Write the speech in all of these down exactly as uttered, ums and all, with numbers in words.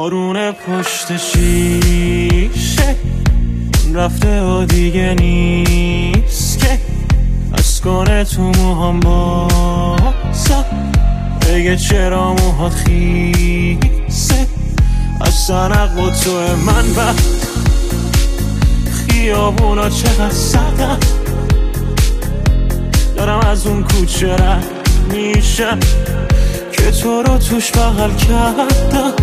بارون پشت شیشه رفته و دیگه نیست که از کنه تو موهام بازم بگه چرا موهات خیسه از سنق و تو من و خیابونا چقدر سردم دارم از اون کوچه رد میشم که تو رو توش بغل کردم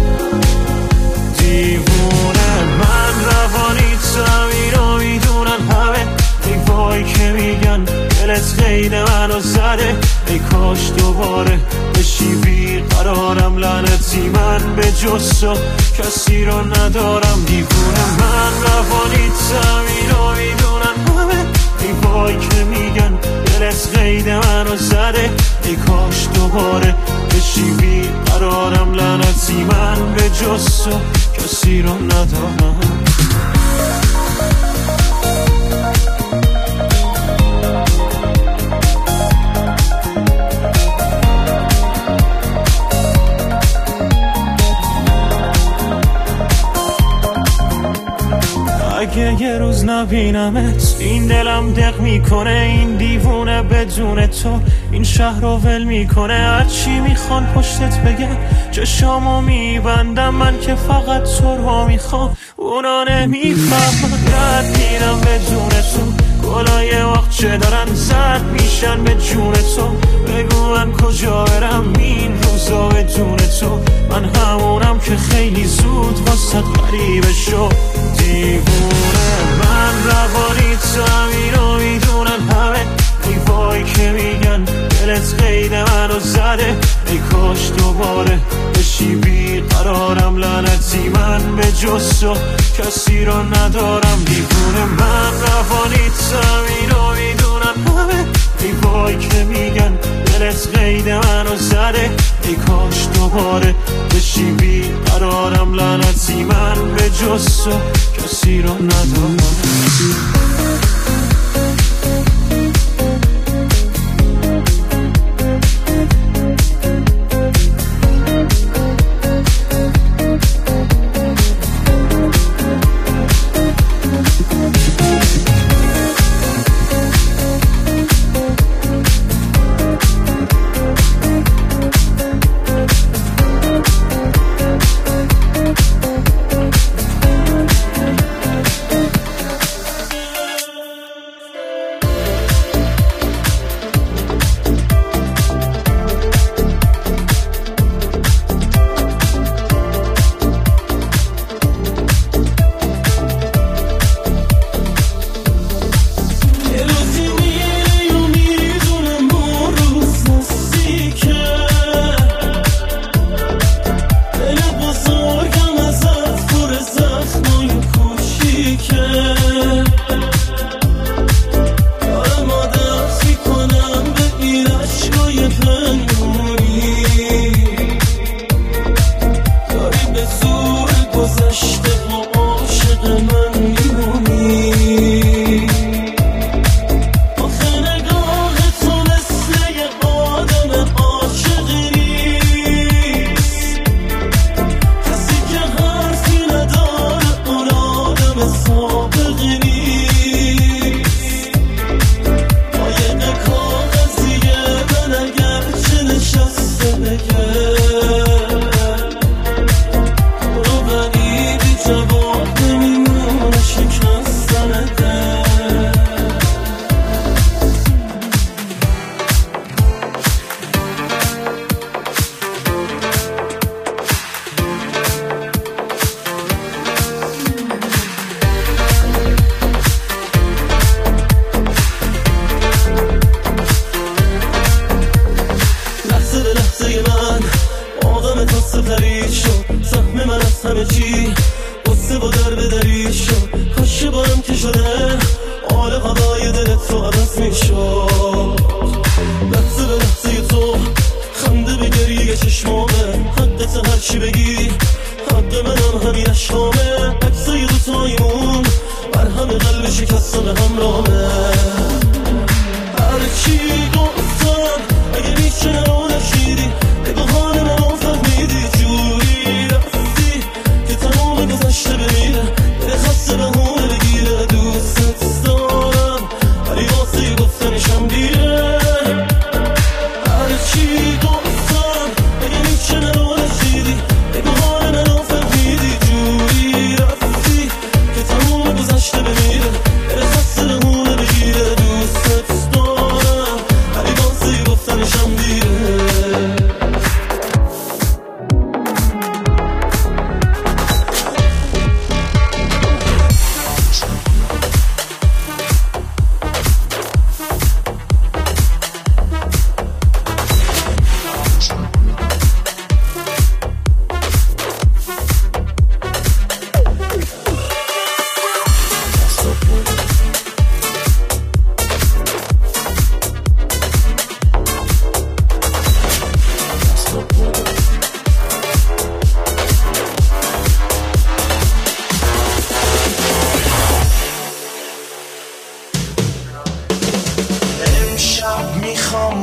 دیوونه من روانی تمین و میدونن همه ای وای که میگن دلت قید منو زده ای کاش دوباره بشی بیقرارم لعنتی من به جز تو کسی رو ندارم دیوونه من روانی تمین و میدونن همه ای وای که میگن دلت قید منو زده ای کاش دوباره بشی بیقرارم لعنتی من به جز تو کسی رو ندارم اگه یه روز نبینمت این دلم دق میکنه این دیوونه بدون تو این شهر رو ول میکنه هرچی میخوان پشتت بگه چشامو میبندم من که فقط تو رو میخوام اونا نمیفهمن رد میرم بدون تو گلای وقت چه دارن زد میشن به جون تو بگو من کجا برم این روزا بدون تو من همونم که خیلی زود واسه غریبه شد دیوونه من روانی تمین و میدونن همه ای وای که میگن دلت قید منو زده ای کاش دوباره بشی بیقرارم لعنتی من به جز تو کسی رو ندارم دیوونه من روانی تمین و میدونن همه ای وای که میگن دلت قید منو زده ای کاش دوباره بشی بیقرارم لعنتی من به جز تو کسی رو ندارم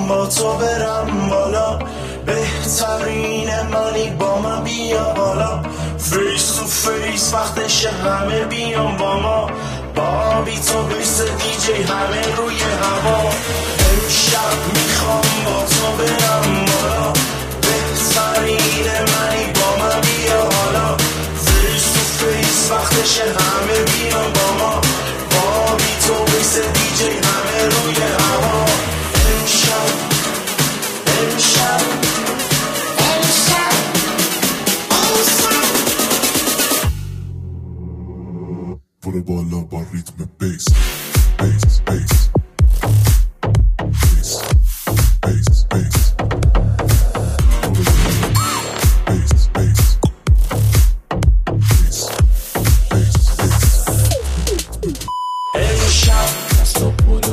میخوام با تو برم بالا، بهترین منی با من بیا بالا، فیس تو فیس وقتش همه بیام با ما، بابی تو بیس دیجی همه روی هوا، امشب میخوام با تو برم بالا، بهترین منی با من بیا بالا، فیس تو فیس وقتش همه بیام با ما، بابی تو بیس دیجی همه روی هوا، امشب امشب امشب امشب برو بالا با ریتم بیس بیس بیس بیس بیس بیس بیس بیس بیس بیس امشب دستا بالا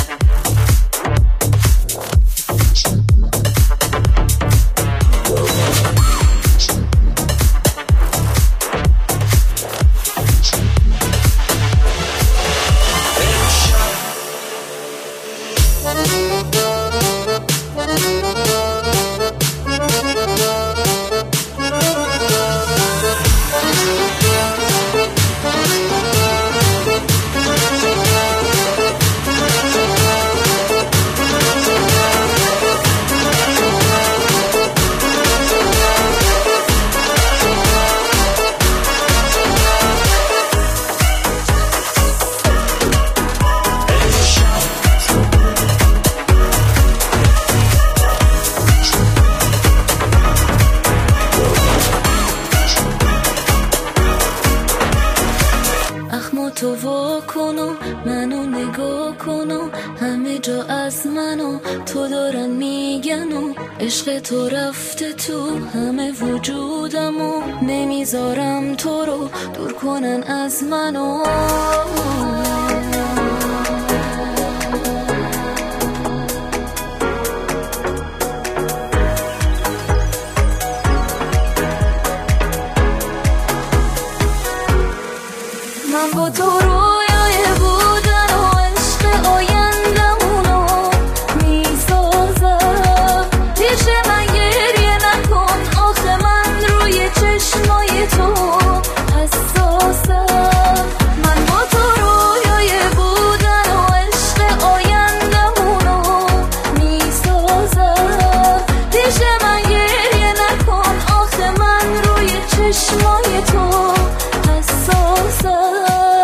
تو وا کنو منو نگاه کنو همه جا از منو تو دارن میگنو عشق تو رفته تو همه وجودمو نمیذارم تو رو دور کنن از منو من با تو رویای بودن و عشق آیندمونو میسازم پیش من گریه نکن آخه من روی چشمای تو حساسم من با تو رویای بودن و عشق آیندمونو میسازم پیش من گریه نکن آخه من روی چشمای تو حساسم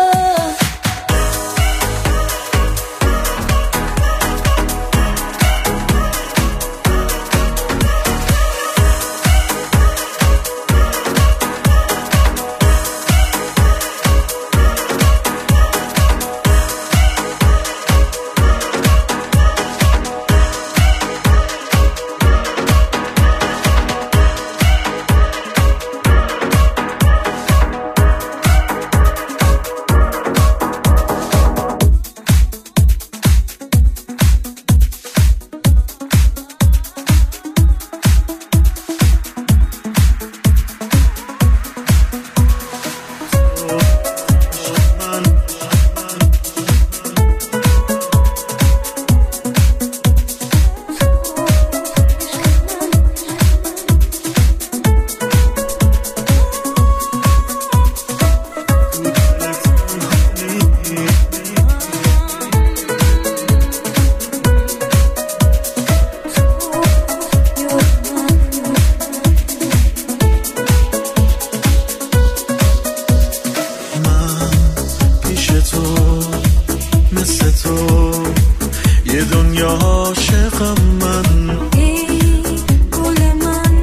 یه دنیا عاشقم من ای گل من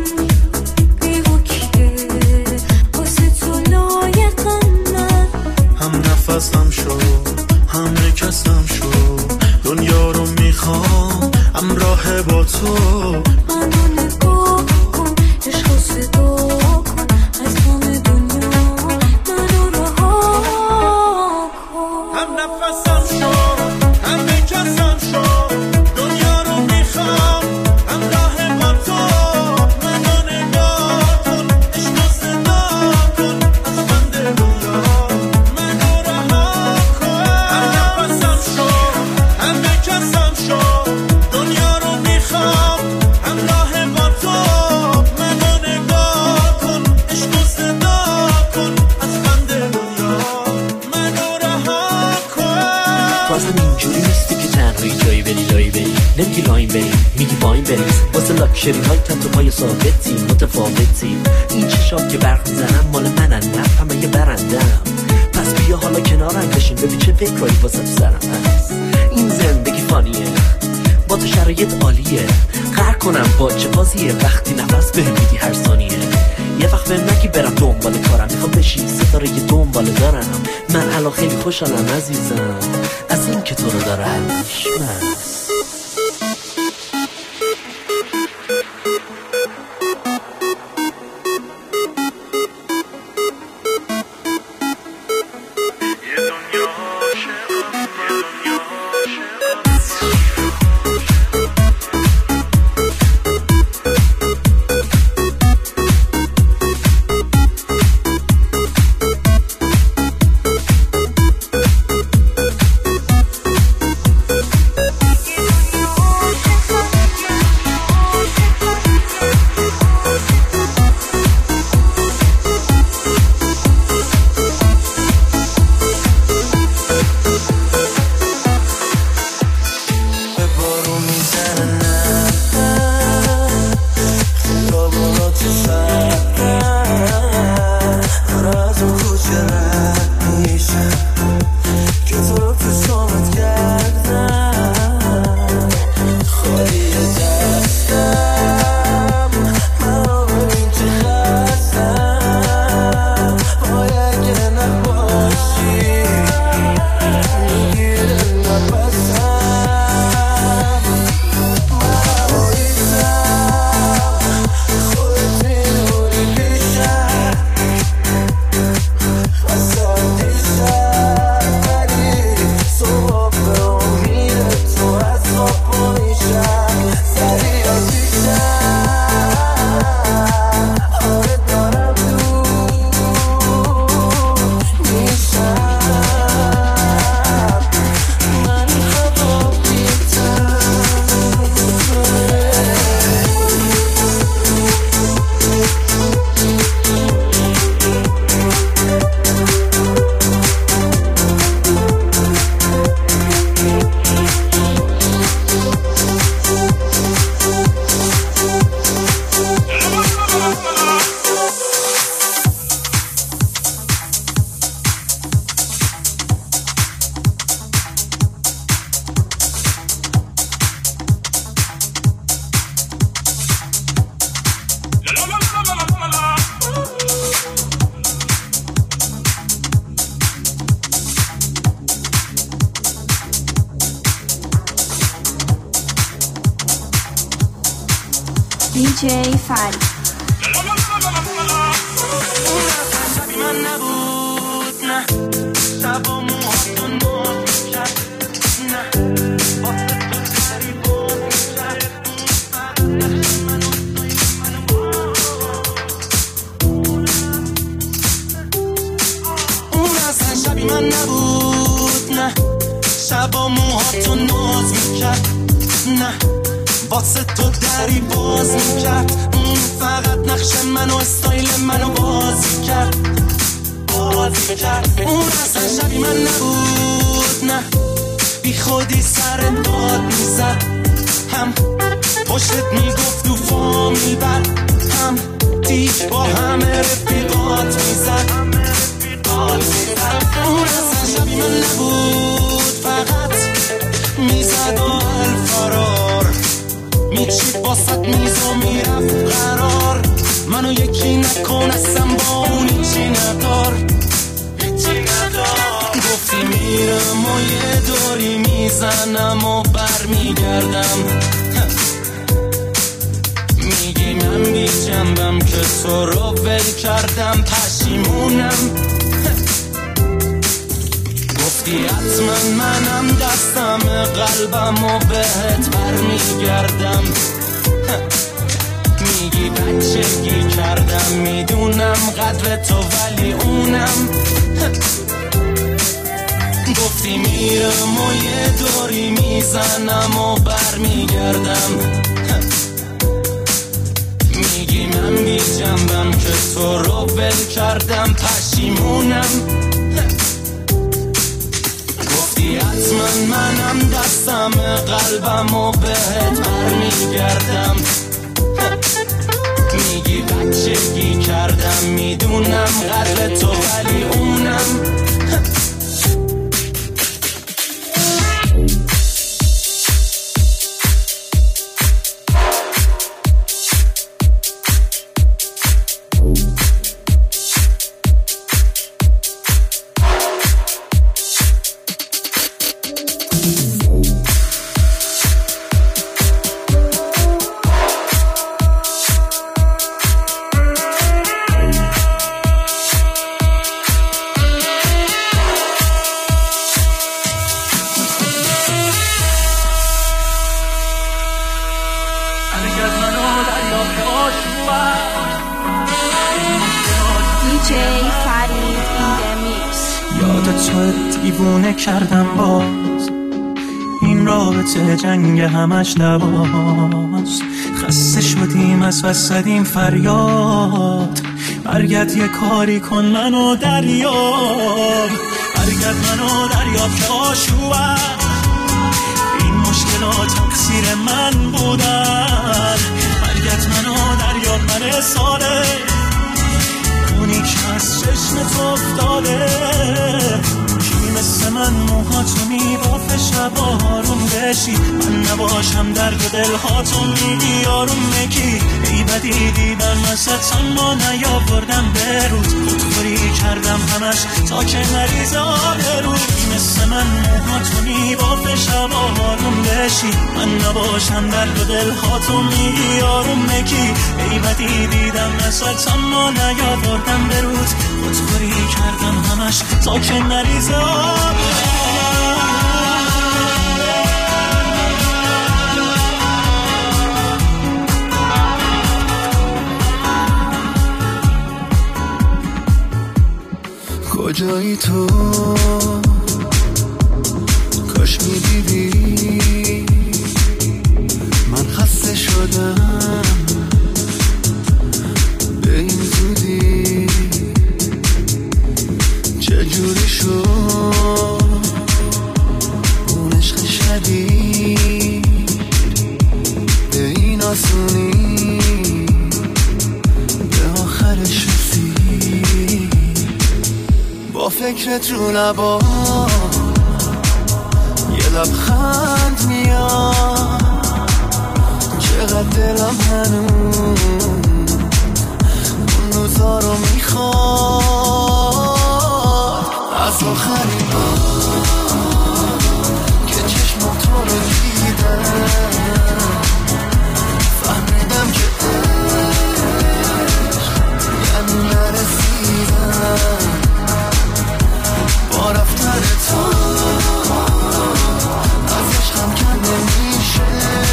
بی‌وکیه واسه تو لایقم من هم نفسم شو هم نکسم شو دنیا رو میخوام همراه با تو منو نگاه کن عشق صدا کن از همه دنیا منو رها کن هم نفسم شو هم نکسم شو دنیا رو میخوام همراه با تو منو نگاه کن عشق صدا کن از بند دنیا منو رها کن هم نفسم شو هم نکسم شو دنیا رو میخوام بری لای بری نمیگی لاین بری میگی باین بری واسه لاکشری های تن تو پای ثابتی متفاوتی این چشام که برق میزنم مال منن نه همه یه برندم پس بیا حالا کنارم بشین ببین چه فکرایی واسه تو سرم هست این زندگی فانیه با تو شرایط عالیه قهر کنم با چه بازیه وقتی نفس بهم میدی هر ثانیه یه وقت بهم نگی برم دنبال کارم میخوام بشی ستاره یه دنبال دارم من الان خیلی خوشحالم عزیزم از این که تو رو دارم من دی جی فرید من نبود نه شب و موهات و نور شد نه واسه تو سری بود شد اون اصلا شبی من نبود نه شب و موهات و ناز میکرد نه واسه تو دری باز میکرد فقط نقش منو استایل منو بازی کرد بازی کرد اون اصلا شبی من نبود نه بی خودی سر داد میزد هم پشتت میگفت تو فامیل بد هم دیگ با همه رفیقات میزد اون اصلا شبی من نبود فقط میزد و الفرار میچید باست میز و میرفت قرار منو یکی نکن اصلا با اون هیچی ندار هیچی ندار گفتی میرم و یه دوری میزنم و بر میگردم میگی من بی جنبم که تو رو ول کردم پشیمونم گفتی حتما منم دستم قلبم و بهت بر میگردم میگی بچگی کردم میدونم قدر تو ولی اونم گفتی میرم و یه دوری میزنم و بر میگردم میگی من بی جنبم که تو رو ول کردم پشیمونم گفتی میگی حتما منم دستم قلبم و بهت برمیگردم میگی بچگی کردم میدونم قدر تو ولی اونم دیوونه کردم باز این رابطه جنگ همش دواست خسته شدیم از وسط این فریاد برگرد یه کاری کن منو دریاب برگرد منو دریاب که آشوبم این مشکلات تقصیر من بودن برگرد منو دریاب من ساله اونی که از چشمت افتاده مثل من موهاتو میبافه شب آروم بشی من نباشم درد دلهاتو میگی آروم مکی ای بدی دیدم ازت اما نیاوردم برود خودخوری کردم همش تا که مریض آبرود مثل من موهاتو میبافه شب آروم بشی من نباشم درد دلهاتو میگی آروم مکی ای بدی دیدم ازت اما نیاوردم برود خودخوری کردم همش تا که مریض کجایی تو کاش میدیدی من خسته شدم به این زودی چجوری شد اون عشق شدید به این آسونی به آخرش رسید با فکرت رو لبا یه لبخند میاد چقدر دلم هنوز اون روزا رو میخواد از آخرین بار که چشم تو رو دیدم فهمیدم که عشق یعنی نرسیدم با رفتن تو از عشقم کم نمیشه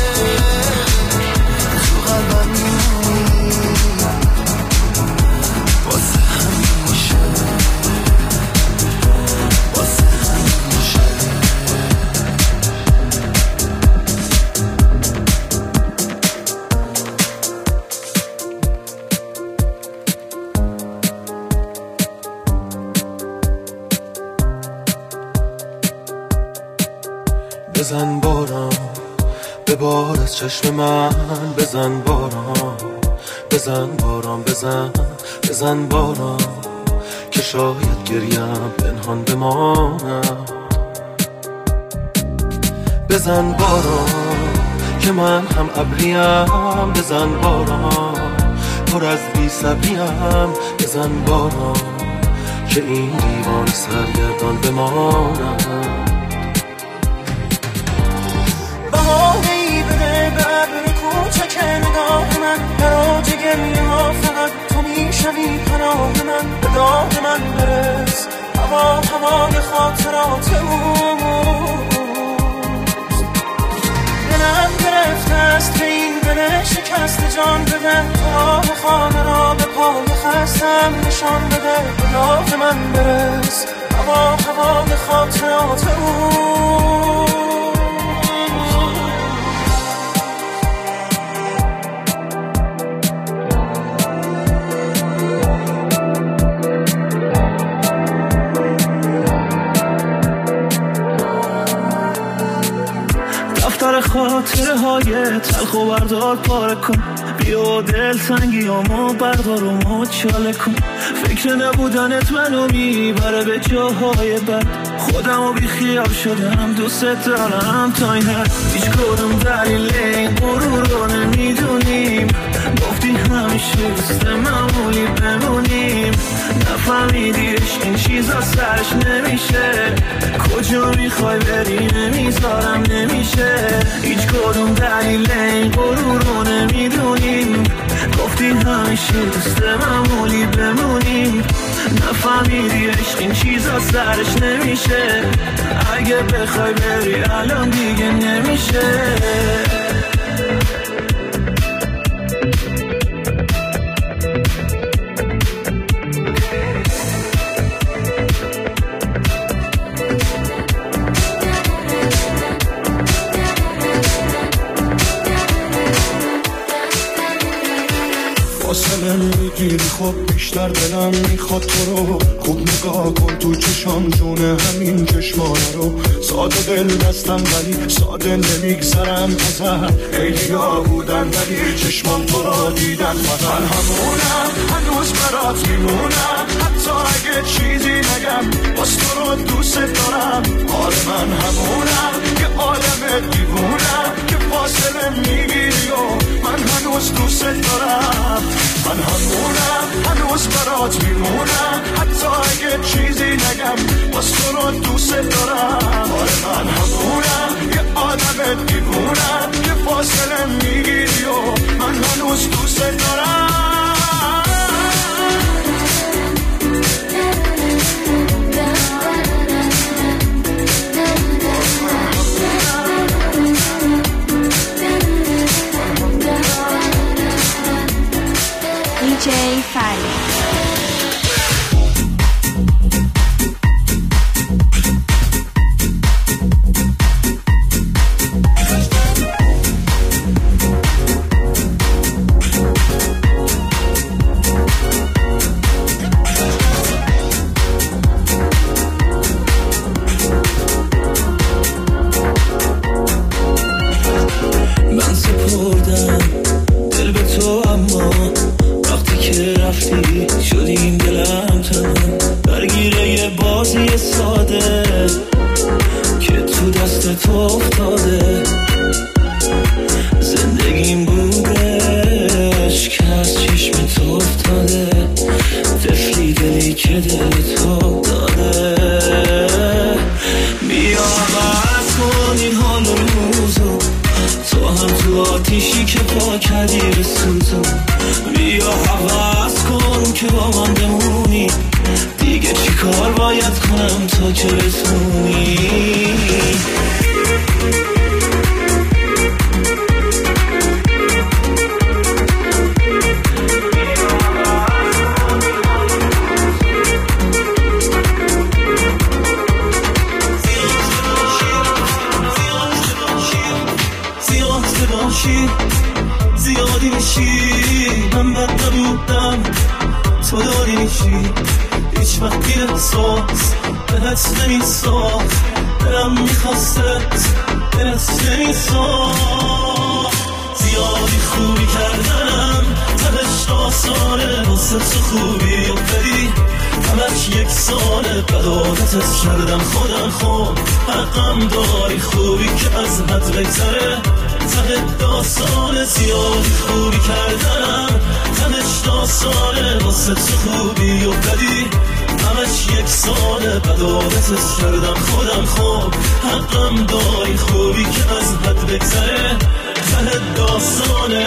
تو قلبم میمونی واسه همیشه واسه همیشه بزن بارم به بار از چشم من بزن بارم بزن بارم بزن بزن بارم که شاید گریم پنهان بمانم بزن بارم که من هم ابریم بزن بارم پر از بی صبریم بزن بارم که این دیوان سرگردان بمانم بهانه‌ای بده به ابر کوچک نگاه من براج گریه ها فقط تو میشوی پناه من به داد من برس هوا هوای خاطرات اوست دلم گرفته است به این دل شکست جان بده راه خانه را به پای خستم نشان بده به داد من برس هوا هوای خاطرات اوست سر خاطره های تلخ و بردار پاره کن، بیا دل تنگیامو بردار و مچاله کن. فکر نبودنت منو میبره به جاهای بد، خودمو بی خیال شدم دوست دارم تا این حد. هیچ کدوم دلیل این غرور رو نمیدونیم، گفتی همیشه دوست معمولی بمونیم. نفهمیدیش این چیزا سرش نمیشه، کجا میخوای بری نمیذارم نمیشه. هیچ کدوم دلیل این غرور رو نمیدونیم، گفتی همیشه دوست معمولی بمونیم. نفهمیدی عشق این چیزا سرش نمیشه، اگه بخوای بری الان دیگه نمیشه. فاصله میگیری خب بیشتر دلم میخواد تو رو. خوب نگاه کن تو چشام جونه همین چشمانه رو. ساده دل دستم ولی ساده نمیگذرم ازت. خیلیا بودن ولی چشمان تو رو دیدن. من همونم هنوز برات میمونم، حتی اگه چیزی نگم باز تو رو دوست دارم. آره من همونم که آدم دیوونم که فاصله میگیری و من هنوز دوست دارم. من همونم هنوز برات میمونم، حتی اگه چیزی نگم باز تو رو دوست دارم. آره من همونم یه آدم دیوونم که فاصله میگیری و من هنوز دوست دارم. دی جی فرید. من سپردم دل به تو، اما وقتی که رفتی شدیم دلم تنم درگیره یه بازی ساده که تو دست تو افتاده. زندگیم بودش که از چشم تو افتاده، طفلی دلی که دل تو داده. بیا عوض کن این حال و روزو، تو هم تو آتیشی که پا کردی رسوزو. بیا حوض کن که با من بمونی، دیگه چی کار باید کنم تا که بتونی. زیادی میشی من بد نبودم تو داری میشی، هیچ وقت گیر احساس بهت نمیساخت. دلم میخواستت بهت نمیساخت. زیادی خوبی کردم تهش آسانه، واسه تو خوبی و بدی همش یک ساله. بد عادتت کردم خودم، خوب حقم داری خوبی که از حد بگذره ته داستانه. زیادی خوبی کردم تنش داستانه، واسه تو خوبی و بدی همش یک ساله. بد عادتت کردم خودم، خوب حقم داری خوبی که از حد بگذره ته داستانه.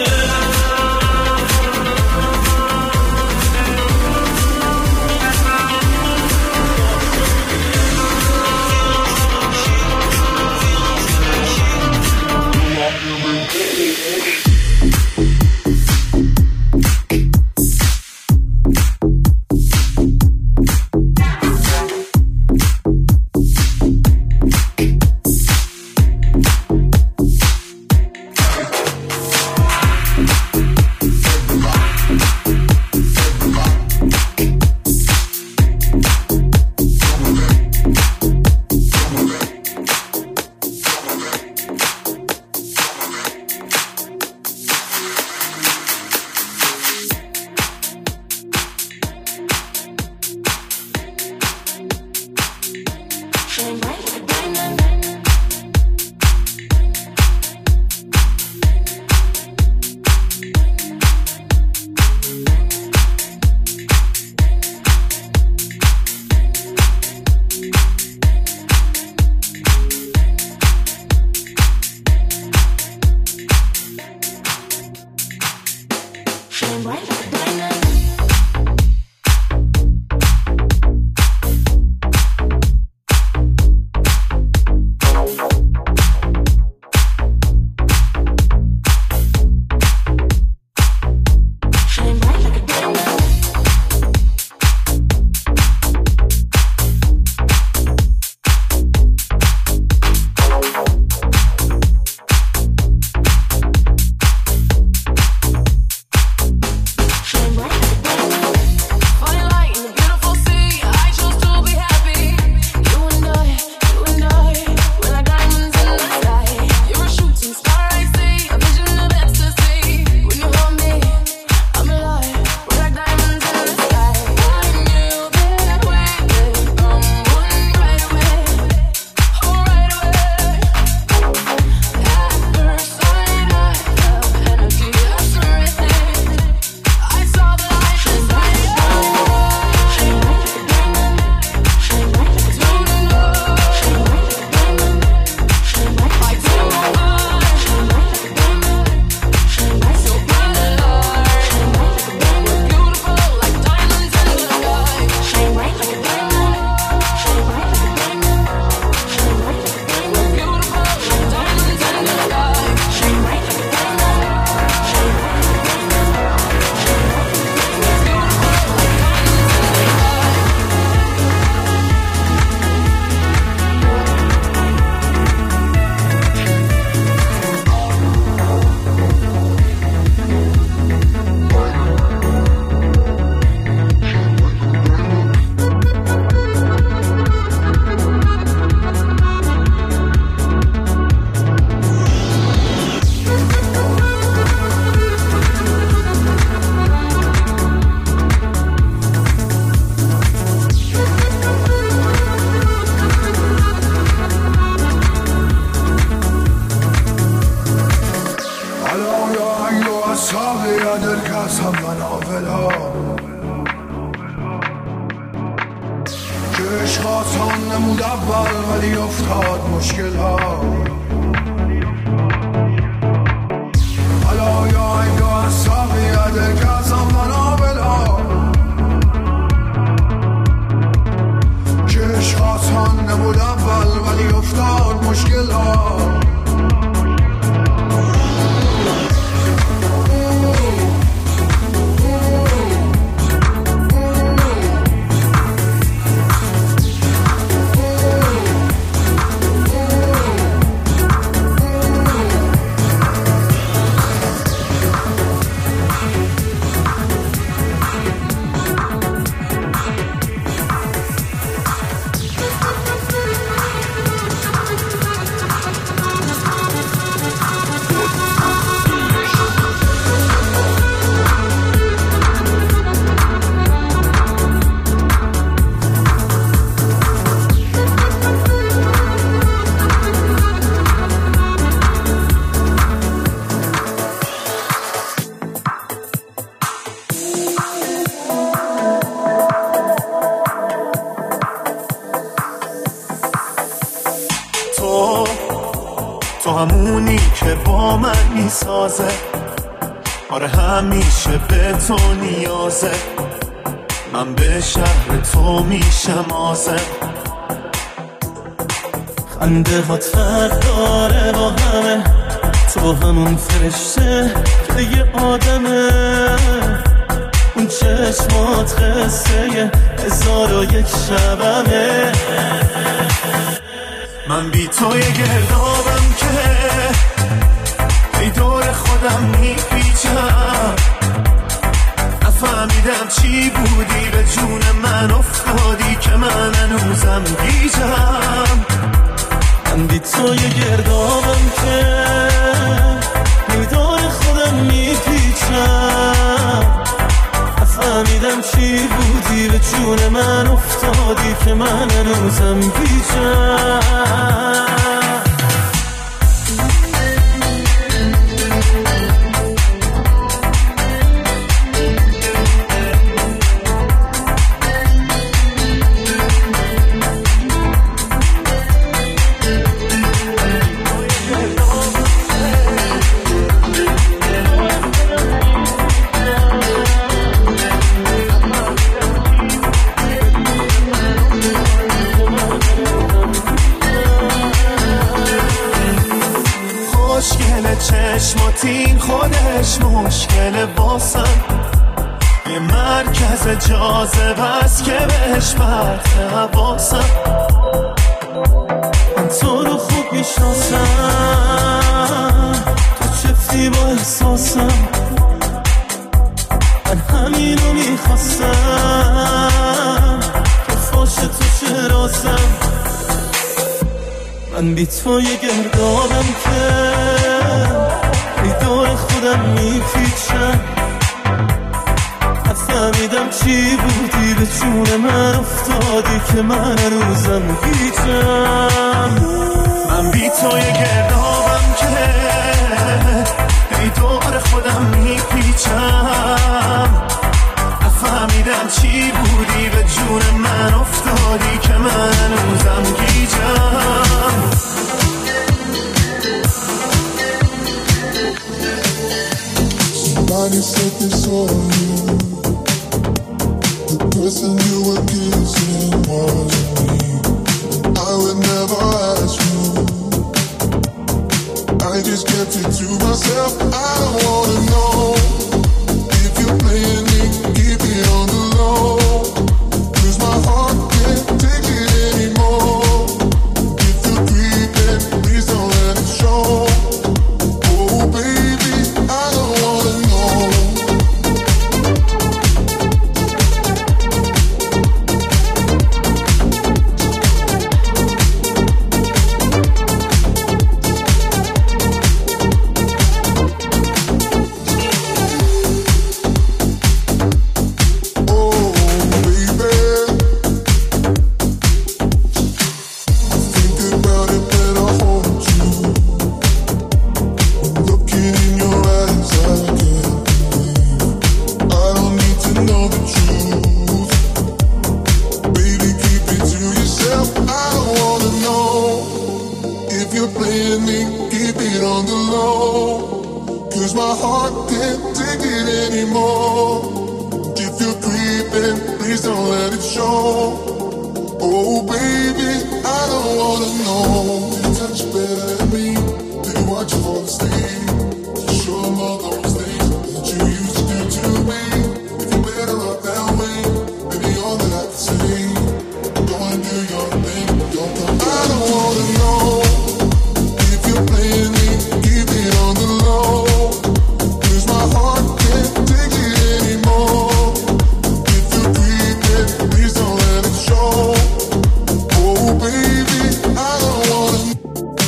ساقی دل کسم من آفلا که عشق آسان نمود اول ولی افتاد مشکل ها حالا یا انگاه ساقی دل کسم من آفلا که عشق آسان نمود اول ولی افتاد مشکل ها سازه آره همیشه به تو نیازه من به شهر تو میشم آزه خنده هات فرق داره با همه تو همون فرشته که یه آدمه اون چشمات قصه هزار و یک شبمه من بی تو یه گردابم که ای دور خودم میپیچم نفهمیدم چی بودی به جون من افتادی که من هنوزم گیجم من بی تو یه گردابم که ای دور خودم میپیچم نفهمیدم چی بودی به جون من افتادی که من هنوزم گیجم چشماتین خودش مشکل باسم یه مرکز جاذبه است که بهش برد حواسم من تو رو خوب میشناسم تو چفتی با احساسم من همینو میخواستم که فاش تو شراسم من بی تو یه گردابم که ای دور خودم میپیچم نفهمیدم چی بودی به جون من افتادی که من هنوزم گیجم من بی تو یه گردابم که ای دور خودم میپیچم نفهمیدم چی بودی به جون من افتادی که من هنوزم گیجم Somebody said this on you. The person you were kissing wasn't me. I would never ask you. I just kept it to myself. I wanna know if you're playing me, keep it on the low. 'Cause my heart can't take it anymore. If you're creeping, please don't let it show. Oh baby, I don't wanna know. alone, 'cause my heart can't take it anymore. If you're creeping, please don't let it show. Oh baby, I don't wanna know. You touch better than me, do you watch you fall asleep? Show them all those things that you used to do to me. If you're better off that way, baby, all that I can say. Go and do your thing, don't come. I don't wanna know if you're playing me, keep it on the low, 'cause my heart can't take it anymore. If you're creeping, please don't let it show. Oh baby, I don't wanna know.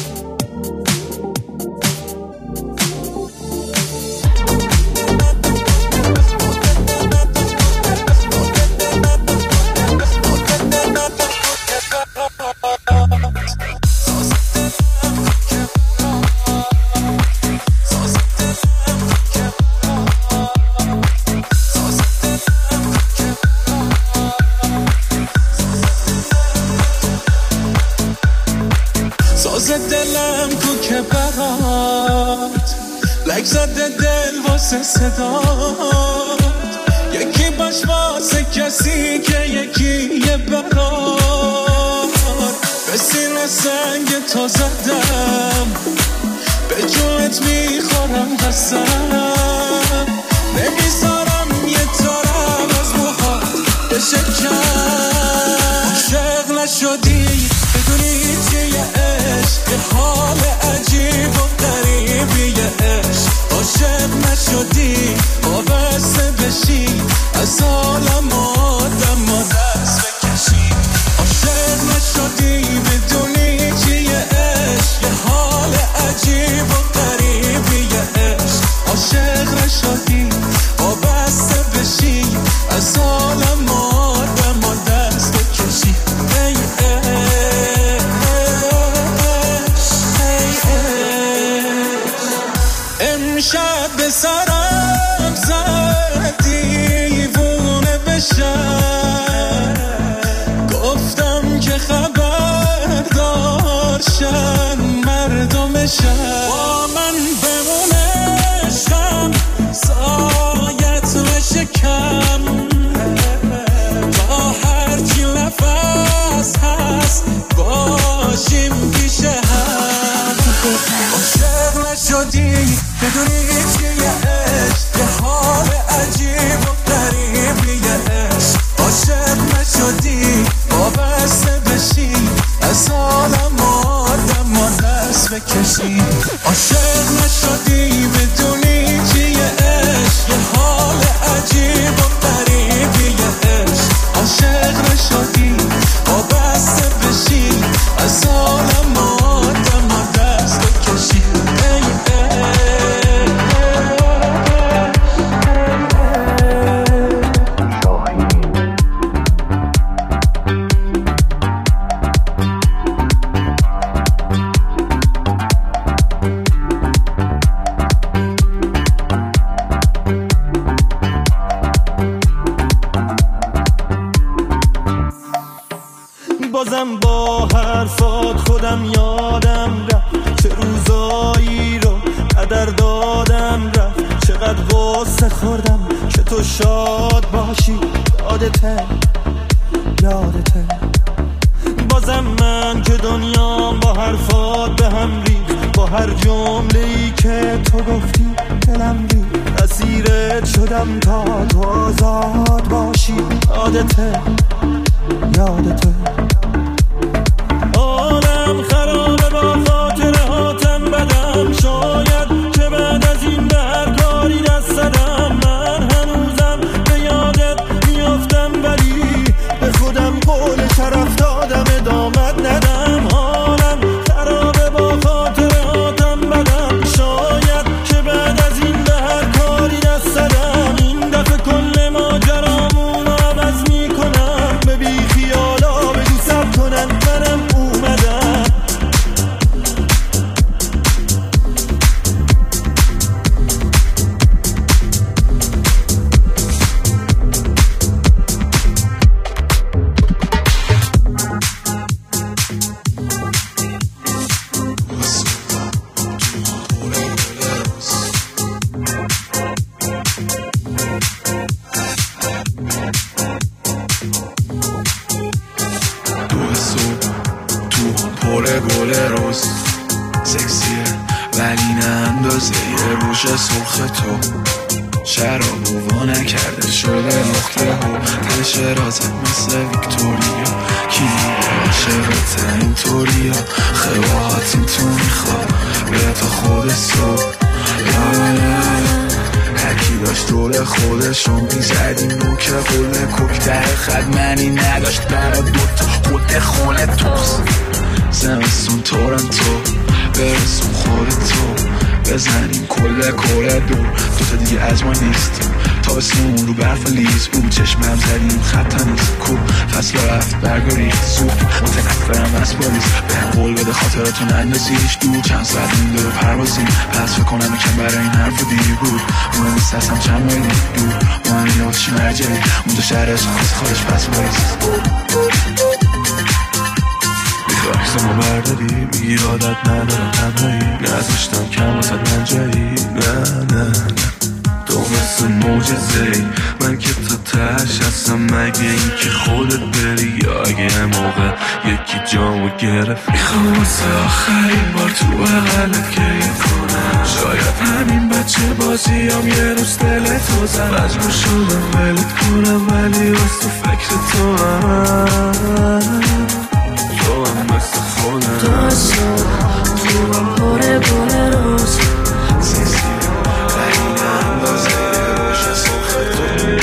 ساز دلم تو که برات لک زده دل واسه صدات، یکی باش واسه کسی که یکی یه برات. به سینه سنگ تو زدم، به جونت میخورم قسم، نمیذارم یه تارم از موهات بشکن. عاشق نشدی بدونی چیه عشق، یه حال عجیب و غریبیه عشق. عاشق نشدی وابسته بشی، از عالم آدم و دست بکشی. عاشق نشدی بدونی چیه عشق، یه حال عجیب و غریبیه عشق. عاشق نشدی وابسته بشی، از عالم آدم و دست بکشی. ای امشب به سرم زد دیوونه بشم، گفتم که خبر داشتن مردمشم. با من بمونه عشقم، سایت نشکم، تا هرچی نفس هست باشیم پیش هم. عاشق نشدی بدونی چیه عشق، یه حال عجیب و غریبیه عشق. عاشق نشدی وابسته بشی، از عالم آدم و دست بکشی. عاشق نشدی بدونی چیه عشق، یه حال عجیب و غریبیه عشق. عاشق نشدی وابسته بشی، از عالم آدم و دست بکشی. بازم با حرفات خودم یادم رفت، چه روزایی رو قدر دادم رفت. چقدر غصه خوردم که تو شاد باشی، یادته یادته. بازم من که دنیام با حرفات به هم ریخت، با هر جمله‌ای که تو گفتی دلم ریخت. اسیرت شدم تا تو آزاد باشی، یادته یادته. عالم خرابه با خاطره هاتم بدم، شاید که بعد از این به هر کاری دست زدم. من هنوزم به یادت میافتم، ولی به خودم قول شرف دادم ادامت ندم. عالم خرابه با خاطره هاتم بدم، شاید که بعد از این به هر کاری دست زدم. این دفعه کل ماجرامون رو عوض میکنم، به بی خیالا گل گل روز سکسیه ولی نه اندازه یه روش سرخ تو شراب و نکرده شده نقطه ها تلش رازت مثل ویکتوریا کلیه شرطه اینطوریا خواهات این تو میخواد بیا تا خود صبح هرکی داشت رول خودشو میزدیم نوک قله کوک در خد منی نداشت برا دوتا خود خونه توست زمستون تورنتو برسون خودتو بزنیم کل کره دور دوتا دیگه از ما نیست تابستون رو برف لیز رو چشمم زدیم خطا نیست کوب فصل رفت برگ ریخت سوخت متنفرم از پاریس به قول بده خاطراتون اندازیش دور چند ساعت مونده رو پروازیم پس فکر کنم یکم برای این حرف رو دیر بود اون نیست هستم چند مایلی دور ما همین آتشی مرجعی اونجا شهرش خواست خارش پس پاریس عکسمو برداری میگی عادت ندارم تنهایی نذاشتم کم واسد من جایی نه نه نه تو مثل معجزه‌ای من که تا تهش هستم مگه این که خودت بری یا اگه موقع یکی جامو گرفت میخوام واسه آخرین بار تو بغلت گریه کنم شاید همین بچه بازیم یه روز دلت بازم مجبور شدم ولت کنم ولی واسه تو فکر تو هم تو هم مثل خودم تو از تو هم پره پره روز سیسی ولی نندازه یه روش سرخ تو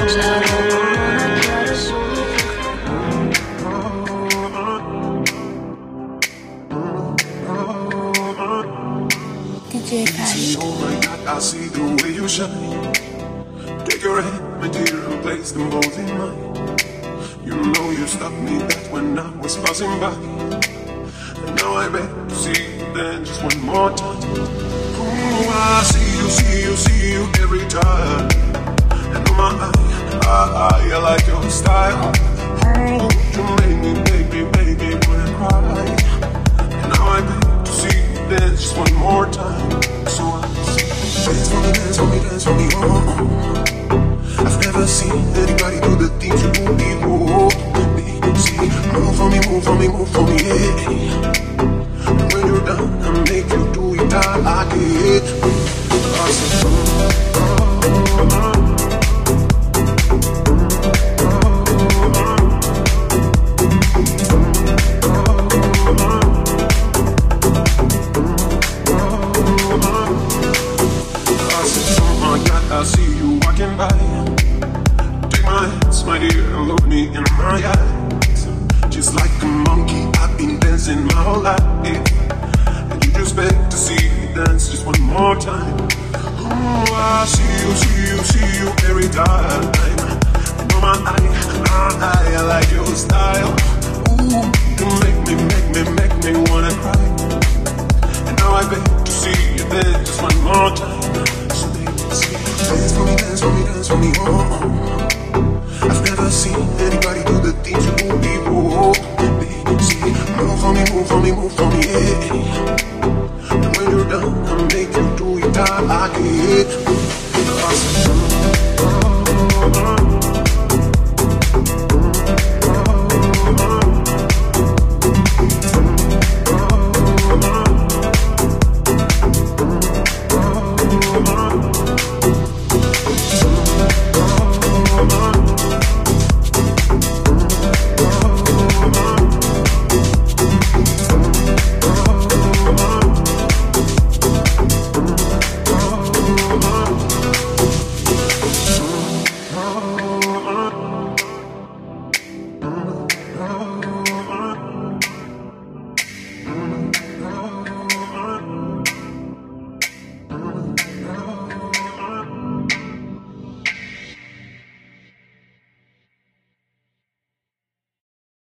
دیجی پری Oh my God, I see the way you shine. Take your hand, my dear, and place them both in mine. You know you stopped me that when I was passing by. And now I beg to see you then just one more time. Oh, I see you, see you, see you every time. And oh my, I, I, I like your style. Oh, you make me, make me, make me wanna cry. And now I beg to see you then just one more time. So I say, dance for me, dance for me, dance for me, oh, oh. I've never seen anybody do the things you do before. See, move for me, move for me, move for me, yeah. And when you're done, I'll make you do it all again. I said, oh, oh, oh, oh. I see you walking by. Take my hands, my dear, and look me in my eyes. Just like a monkey, I've been dancing my whole life. And you just beg to see me dance just one more time. Oh, I see you, see you, see you every time. And oh my, I, I, I like your style. Ooh, you make me, make me, make me wanna cry. And now I beg to see you dance just one more time. Dance for me, dance for me, dance for me, oh, oh. I've never seen anybody do the things you do before. See, move for me, move for me, move for me, yeah. And when you're done, I'll make you do it all again.